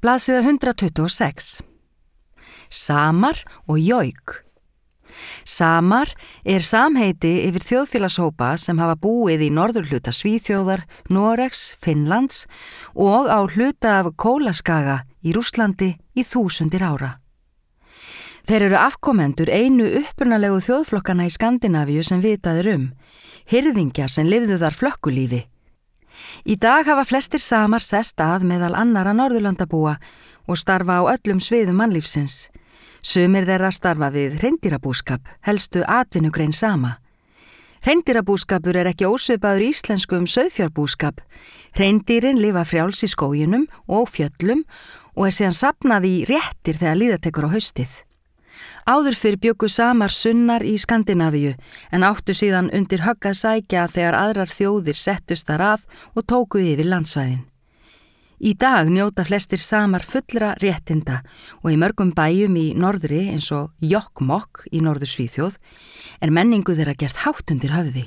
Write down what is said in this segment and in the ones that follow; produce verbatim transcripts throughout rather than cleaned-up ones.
Blaðsíða hundrað tuttugu og sex. Samar og joik. Samar er samheiti yfir þjóðfélagshópa sem hafa búið í norðurhluta Svíþjóðar, Noregs, Finnlands og á hluta af Kólaskaga í Rússlandi í þúsundir ára. Þeir eru afkomendur einu upprunalegu þjóðflokkana í Skandinavíu sem vitað er um, hirðingja sem lifðu þar flökkulífi. Í dag hafa flestir samar sest að meðal annara Norðurlandabúa og starfa á öllum sviðum mannlífsins. Sumir þeirra starfa við hreindýrabúskap, helstu atvinnugrein sama. Hreindýrabúskapur er ekki ósvipaður íslenskum sauðfjárbúskap. Hreindýrin lifa frjáls í skóginum og fjöllum og er síðan safnað í réttir þegar líða tekur á haustið. Áður fyrir bjuggu samar sunnar í Skandinavíu en áttu síðan undir högg að sækja þegar aðrar þjóðir settust þar að og tóku yfir landsvæðin. Í dag njóta flestir samar fullra réttinda og í mörgum bæjum í norðri eins og Jokkmokk í norður Svíþjóð er menningu þeirra gert hátt undir höfði.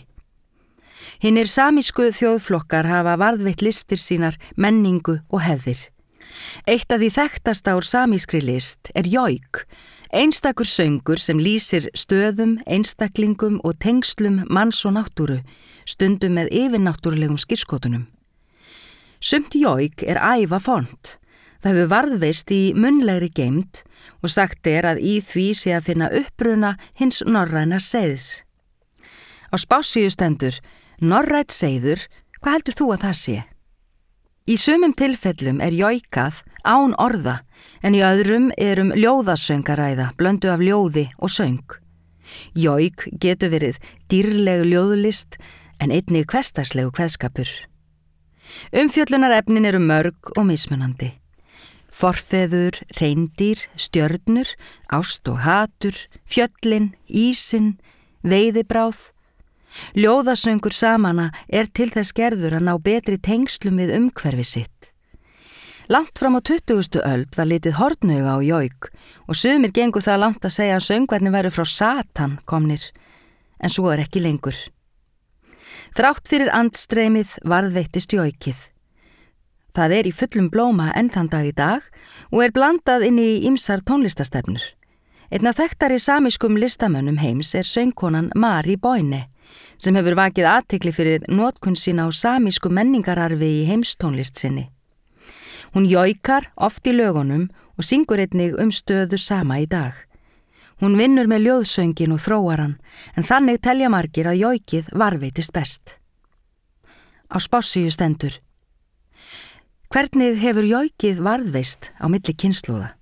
Hinnir samísku þjóðflokkar hafa varðveitt listir sínar, menningu og hefðir. Eitt af því þekktasta úr samískri list er joik, einstakur söngur sem lýsir stöðum, einstaklingum og tengslum manns og náttúru, stundum með yfirnáttúrulegum skírskotunum. Sumt joik er æva font. Það hefur varðveist í munnlegri geymd og sagt er að í því sé að finna uppruna hins norræna seiðs. Á spássíu stendur, norrænt seiður, hvað heldur þú að það sé? Í sumum tilfellum er joikað án orða, en í öðrum er um ljóðasöngaræða, blöndu af ljóði og söng. Joik getur verið dýrleg ljóðlist en einnig hversdagslegu kveðskapur. Umfjöllunarefnin eru mörg og mismunandi. Forfeður, hreindýr, stjörnur, ást og hatur, fjöllin, ísin, veiðibráð. Ljóðasöngur samana er til þess gerður að ná betri tengslum við umhverfi sitt. Langt fram á tuttugustu öld var litið hornauga á joik og sumir gengu það langt að segja að söngvarnir væru frá Satan komnir, en svo er ekki lengur. Þrátt fyrir andstreymið varðveittist joikið. Það er í fullum blóma enn þann dag í dag og er blandað inn í ýmsar tónlistastefnur. Einn af þekktari samískum listamönnum heims er söngkonan Mari Boine, sem hefur vakið athygli fyrir notkun sína á samísku menningararfi í heimstónlist sinni. Hún joikar oft í lögunum og syngur einnig um stöðu sama í dag. Hún vinnur með ljóðsöngin og þróaran, en þannig telja margir að joikið varðveitist best. Á spássíu stendur: Hvernig hefur joikið varðveist á milli kynslóða?